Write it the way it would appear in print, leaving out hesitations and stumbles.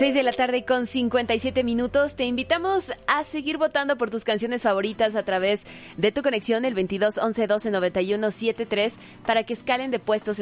6 de la tarde con 57 minutos. Te invitamos a seguir votando por tus canciones favoritas a través de tu conexión, el 22 11 12 91 73, para que escalen de puestos